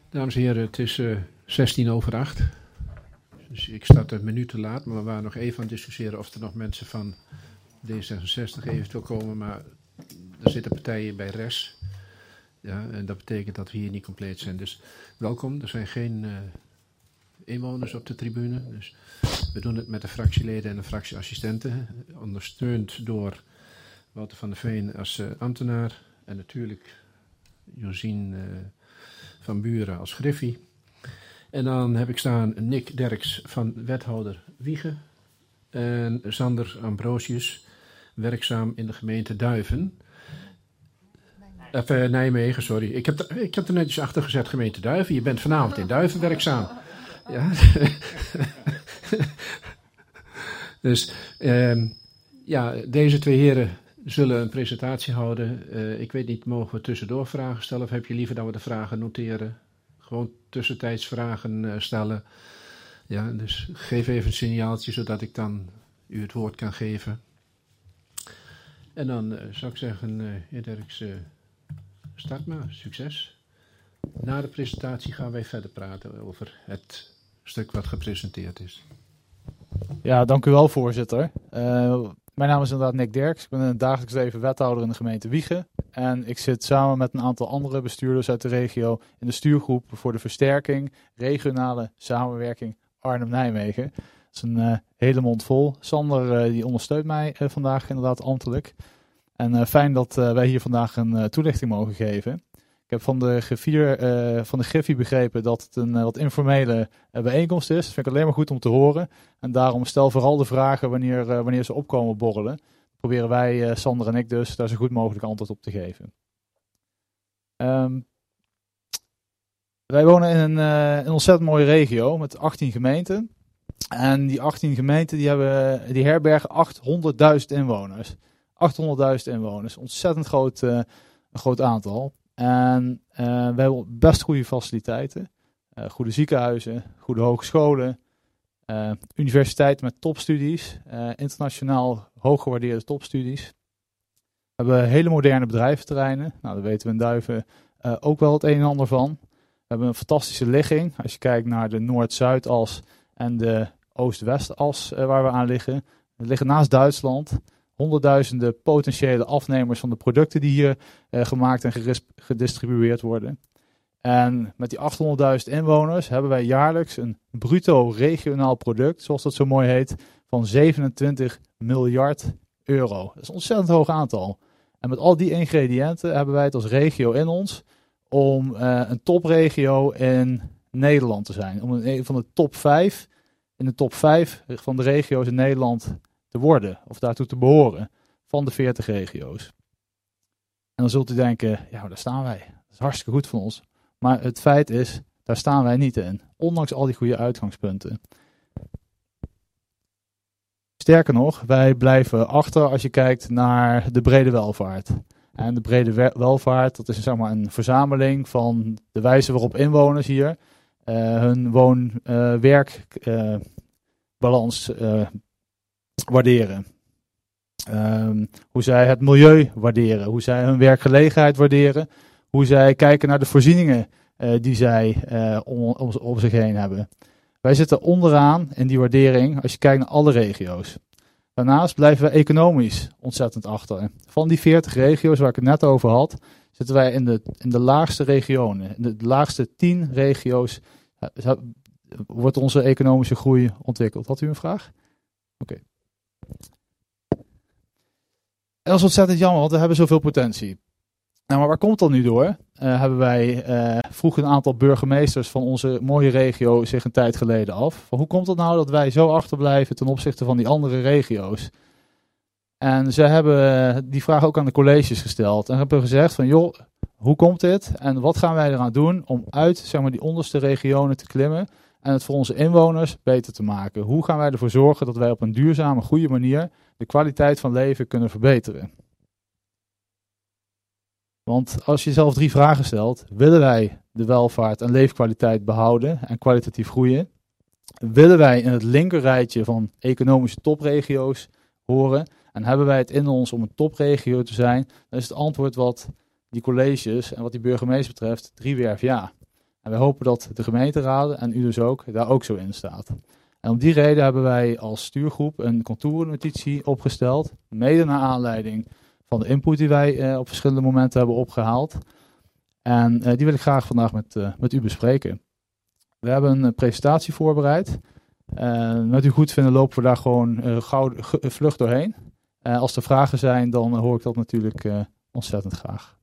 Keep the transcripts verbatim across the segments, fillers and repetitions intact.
Dames en heren, het is uh, zestien over acht. Dus ik start een minuut te laat, maar we waren nog even aan het discussiëren of er nog mensen van D zesenzestig eventueel komen. Maar er zitten partijen bij R E S. Ja, en dat betekent dat we hier niet compleet zijn. Dus welkom, er zijn geen uh, inwoners op de tribune. Dus we doen het met de fractieleden en de fractieassistenten. Ondersteund door Wouter van der Veen als uh, ambtenaar. En natuurlijk Josien uh, van Buren als Griffie. En dan heb ik staan Nick Derks van wethouder Wiegen. En Sander Ambrosius, werkzaam in de gemeente Duiven. Of uh, Nijmegen, sorry. Ik heb, er, ik heb er netjes achter gezet gemeente Duiven. Je bent vanavond in Duiven werkzaam. Ja. Dus uh, ja, deze twee heren zullen een presentatie houden. Uh, ik weet niet, mogen we tussendoor vragen stellen? Of heb je liever dat we de vragen noteren? Gewoon tussentijds vragen uh, stellen. Ja, dus geef even een signaaltje, zodat ik dan u het woord kan geven. En dan uh, zou ik zeggen, uh, heer Derks, uh, start maar. Succes. Na de presentatie gaan wij verder praten over het stuk wat gepresenteerd is. Ja, dank u wel, voorzitter. Uh, mijn naam is inderdaad Nick Derks. Ik ben in het dagelijks leven wethouder in de gemeente Wiegen. En ik zit samen met een aantal andere bestuurders uit de regio in de stuurgroep voor de versterking regionale samenwerking Arnhem-Nijmegen. Dat is een uh, hele mond vol. Sander uh, die ondersteunt mij uh, vandaag inderdaad ambtelijk. En uh, fijn dat uh, wij hier vandaag een uh, toelichting mogen geven. Ik heb van de, griffier, uh, van de Griffie begrepen dat het een uh, wat informele uh, bijeenkomst is. Dat vind ik alleen maar goed om te horen. En daarom stel vooral de vragen wanneer, uh, wanneer ze opkomen borrelen. Proberen wij, uh, Sander en ik dus, daar zo goed mogelijk antwoord op te geven. Um, wij wonen in een, uh, een ontzettend mooie regio met achttien gemeenten. En die achttien gemeenten die hebben, die herbergen achthonderdduizend inwoners. achthonderdduizend inwoners, ontzettend groot, uh, een groot aantal. En uh, we hebben best goede faciliteiten. Uh, goede ziekenhuizen, goede hogescholen, uh, universiteiten met topstudies, uh, internationaal hooggewaardeerde topstudies. We hebben hele moderne bedrijventerreinen. Nou, daar weten we in Duiven uh, ook wel het een en ander van. We hebben een fantastische ligging. Als je kijkt naar de Noord-Zuidas en de Oost-West-as uh, waar we aan liggen. We liggen naast Duitsland. Honderdduizenden potentiële afnemers van de producten die hier uh, gemaakt en geris- gedistribueerd worden. En met die achthonderdduizend inwoners hebben wij jaarlijks een bruto regionaal product, zoals dat zo mooi heet, van zevenentwintig miljard euro. Dat is een ontzettend hoog aantal. En met al die ingrediënten hebben wij het als regio in ons om uh, een topregio in Nederland te zijn. Om een van de top vijf, in de top vijf van de regio's in Nederland te worden, of daartoe te behoren, van de veertig regio's. En dan zult u denken, ja, daar staan wij. Dat is hartstikke goed van ons. Maar het feit is, daar staan wij niet in. Ondanks al die goede uitgangspunten. Sterker nog, wij blijven achter als je kijkt naar de brede welvaart. En de brede we- welvaart, dat is zeg maar een verzameling van de wijze waarop inwoners hier uh, hun woon-werk-balans uh, uh, waarderen. Um, hoe zij het milieu waarderen. Hoe zij hun werkgelegenheid waarderen. Hoe zij kijken naar de voorzieningen uh, die zij uh, om, om, om zich heen hebben. Wij zitten onderaan in die waardering als je kijkt naar alle regio's. Daarnaast blijven we economisch ontzettend achter. Van die veertig regio's waar ik het net over had, zitten wij in de, in de laagste regionen. In de, de laagste tien regio's uh, wordt onze economische groei ontwikkeld. Had u een vraag? Oké. Okay. En dat is ontzettend jammer, want we hebben zoveel potentie. Nou, maar waar komt dat nu door? Uh, hebben wij uh, vroeg een aantal burgemeesters van onze mooie regio zich een tijd geleden af. Van hoe komt het nou dat wij zo achterblijven ten opzichte van die andere regio's? En ze hebben die vraag ook aan de colleges gesteld. En hebben gezegd van joh, hoe komt dit? En wat gaan wij eraan doen om uit zeg maar, die onderste regionen te klimmen en het voor onze inwoners beter te maken? Hoe gaan wij ervoor zorgen dat wij op een duurzame, goede manier de kwaliteit van leven kunnen verbeteren? Want als je zelf drie vragen stelt, willen wij de welvaart en leefkwaliteit behouden en kwalitatief groeien? Willen wij in het linkerrijtje van economische topregio's horen? En hebben wij het in ons om een topregio te zijn? Dan is het antwoord wat die colleges en wat die burgemeester betreft driewerf ja. En wij hopen dat de gemeenteraden, en u dus ook, daar ook zo in staat. En om die reden hebben wij als stuurgroep een contourennotitie opgesteld, mede naar aanleiding van de input die wij uh, op verschillende momenten hebben opgehaald. En uh, die wil ik graag vandaag met, uh, met u bespreken. We hebben een presentatie voorbereid. Uh, met u goed vinden lopen we daar gewoon uh, gauw g- vlug doorheen. Uh, als er vragen zijn, dan uh, hoor ik dat natuurlijk uh, ontzettend graag.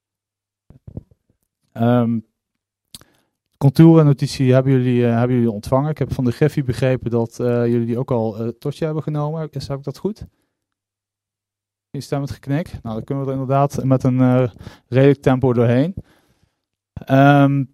Um, Contourennotitie hebben jullie, uh, hebben jullie ontvangen. Ik heb van de Griffie begrepen dat uh, jullie die ook al uh, tot je hebben genomen. Is, heb ik dat goed? Instemmend geknik. Nou, dan kunnen we er inderdaad met een uh, redelijk tempo doorheen. Um,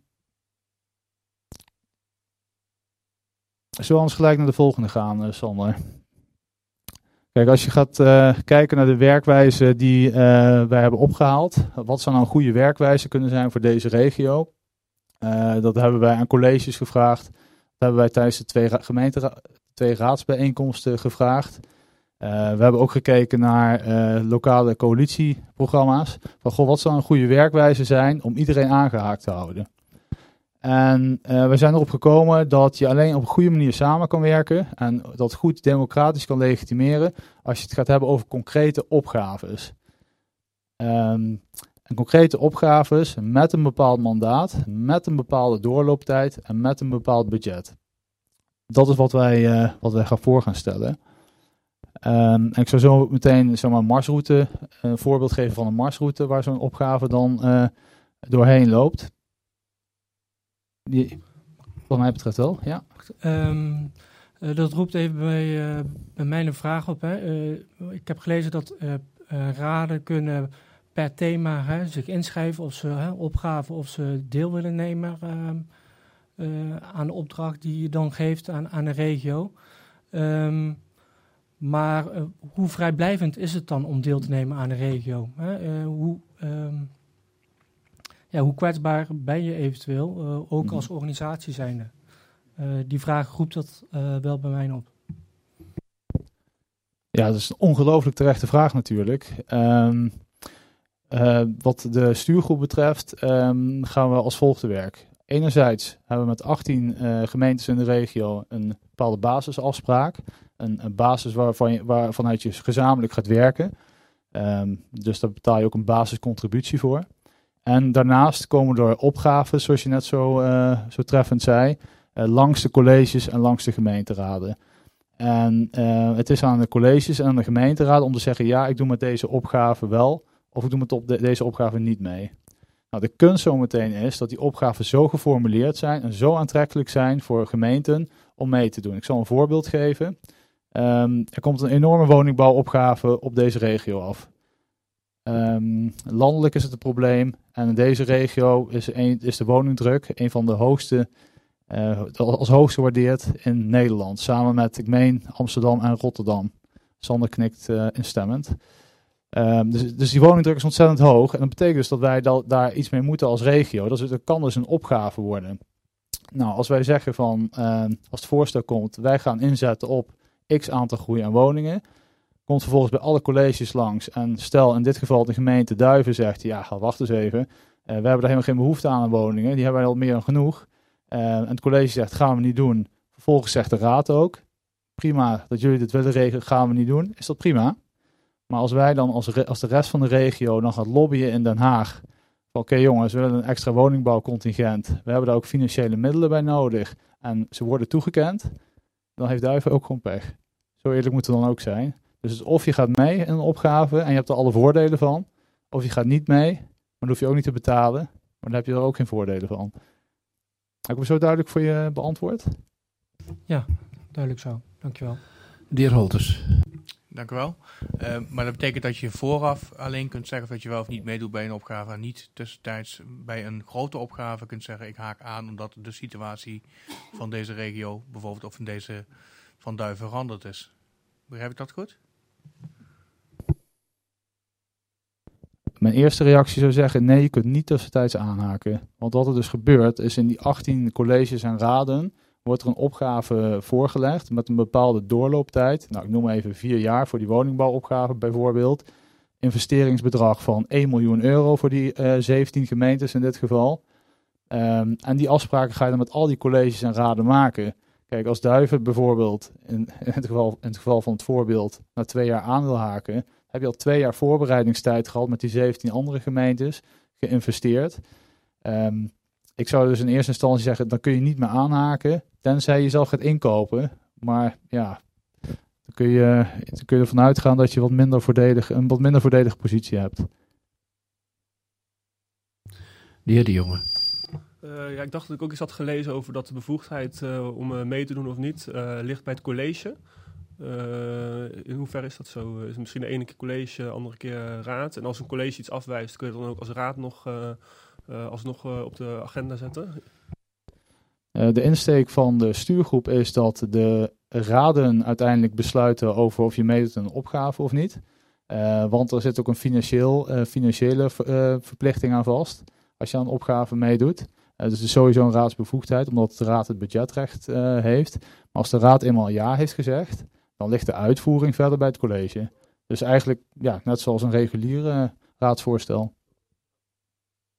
Zullen we anders gelijk naar de volgende gaan, uh, Sander? Kijk, als je gaat uh, kijken naar de werkwijze die uh, wij hebben opgehaald. Wat zou nou een goede werkwijze kunnen zijn voor deze regio? Uh, dat hebben wij aan colleges gevraagd. Dat hebben wij tijdens de twee, ra- gemeentera- twee raadsbijeenkomsten gevraagd. Uh, we hebben ook gekeken naar uh, lokale coalitieprogramma's. Van, goh, wat zou een goede werkwijze zijn om iedereen aangehaakt te houden? En uh, we zijn erop gekomen dat je alleen op een goede manier samen kan werken en dat goed democratisch kan legitimeren als je het gaat hebben over concrete opgaves. Um, en concrete opgaves met een bepaald mandaat, met een bepaalde doorlooptijd en met een bepaald budget. Dat is wat wij, uh, wat wij gaan voor gaan stellen. Um, en ik zou zo meteen zeg maar, marsroute, een voorbeeld geven van een marsroute waar zo'n opgave dan uh, doorheen loopt. Die, wat mij betreft wel, ja. Um, uh, dat roept even bij, uh, bij mij een vraag op. Hè. Uh, ik heb gelezen dat uh, uh, raden kunnen per thema hè, zich inschrijven of ze hè, opgaven of ze deel willen nemen uh, uh, aan de opdracht die je dan geeft aan, aan de regio. Um, maar uh, hoe vrijblijvend is het dan om deel te nemen aan de regio? Hè? Uh, hoe... Um, Ja, hoe kwetsbaar ben je eventueel, uh, ook als organisatie zijnde? Uh, die vraag roept dat uh, wel bij mij op. Ja, dat is een ongelooflijk terechte vraag natuurlijk. Um, uh, wat de stuurgroep betreft um, gaan we als volgt te werk. Enerzijds hebben we met achttien uh, gemeentes in de regio een bepaalde basisafspraak. Een, een basis waarvan je, waarvanuit je gezamenlijk gaat werken. Um, dus daar betaal je ook een basiscontributie voor. En daarnaast komen er opgaven, zoals je net zo, uh, zo treffend zei, uh, langs de colleges en langs de gemeenteraden. En uh, het is aan de colleges en aan de gemeenteraden om te zeggen, ja, ik doe met deze opgave wel, of ik doe met op de, deze opgave niet mee. Nou, de kunst zometeen is dat die opgaven zo geformuleerd zijn en zo aantrekkelijk zijn voor gemeenten om mee te doen. Ik zal een voorbeeld geven. Um, er komt een enorme woningbouwopgave op deze regio af. Um, landelijk is het een probleem en in deze regio is, een, is de woningdruk een van de hoogste, uh, als hoogste waardeerd in Nederland. Samen met, ik meen, Amsterdam en Rotterdam. Sander knikt uh, instemmend. Um, dus, dus die woningdruk is ontzettend hoog en dat betekent dus dat wij da- daar iets mee moeten als regio. Dat, is, dat kan dus een opgave worden. Nou, als wij zeggen van, uh, als het voorstel komt, wij gaan inzetten op x aantal groei aan woningen, komt vervolgens bij alle colleges langs en stel in dit geval de gemeente Duiven zegt, ja, wacht eens even, uh, we hebben daar helemaal geen behoefte aan aan woningen, die hebben wij al meer dan genoeg. Uh, en het college zegt, gaan we niet doen. Vervolgens zegt de raad ook, prima dat jullie dit willen regelen, gaan we niet doen, is dat prima. Maar als wij dan als, re- als de rest van de regio dan gaat lobbyen in Den Haag, van oké okay, jongens, we willen een extra woningbouwcontingent, we hebben daar ook financiële middelen bij nodig en ze worden toegekend, dan heeft Duiven ook gewoon pech. Zo eerlijk moet het dan ook zijn. Dus of je gaat mee in een opgave en je hebt er alle voordelen van, of je gaat niet mee, maar dan hoef je ook niet te betalen, maar dan heb je er ook geen voordelen van. Heb ik me zo duidelijk voor je beantwoord? Ja, duidelijk zo. Dankjewel. De heer Holters. Dank u wel. Uh, maar dat betekent dat je vooraf alleen kunt zeggen of dat je wel of niet meedoet bij een opgave en niet tussentijds bij een grote opgave kunt zeggen ik haak aan omdat de situatie van deze regio bijvoorbeeld of van deze van Duiven veranderd is. Begrijp ik dat goed? Mijn eerste reactie zou zeggen, nee, je kunt niet tussentijds aanhaken. Want wat er dus gebeurt, is in die achttien colleges en raden wordt er een opgave voorgelegd met een bepaalde doorlooptijd. Nou, ik noem even vier jaar voor die woningbouwopgave bijvoorbeeld. Investeringsbedrag van één miljoen euro voor die uh, zeventien gemeentes in dit geval. Um, en die afspraken ga je dan met al die colleges en raden maken. Kijk, als Duiven bijvoorbeeld, in, in, het geval, in het geval van het voorbeeld, na twee jaar aan wil haken, heb je al twee jaar voorbereidingstijd gehad met die zeventien andere gemeentes, geïnvesteerd. Um, ik zou dus in eerste instantie zeggen, dan kun je niet meer aanhaken, tenzij je zelf gaat inkopen. Maar ja, dan kun je, dan kun je ervan uitgaan dat je wat minder voordelig, een wat minder voordelige positie hebt. De heer De Jonge. Uh, ja, ik dacht dat ik ook eens had gelezen over dat de bevoegdheid uh, om uh, mee te doen of niet uh, ligt bij het college. Uh, in hoeverre is dat zo? Is het misschien de ene keer college, de andere keer uh, raad? En als een college iets afwijst, kun je dan ook als raad nog, uh, uh, alsnog uh, op de agenda zetten? Uh, de insteek van de stuurgroep is dat de raden uiteindelijk besluiten over of je meedoet aan een opgave of niet. Uh, want er zit ook een financieel, uh, financiële uh, verplichting aan vast als je aan een opgave meedoet. Uh, dus het is sowieso een raadsbevoegdheid, omdat de raad het budgetrecht uh, heeft. Maar als de raad eenmaal ja heeft gezegd, dan ligt de uitvoering verder bij het college. Dus eigenlijk ja, net zoals een reguliere uh, raadsvoorstel.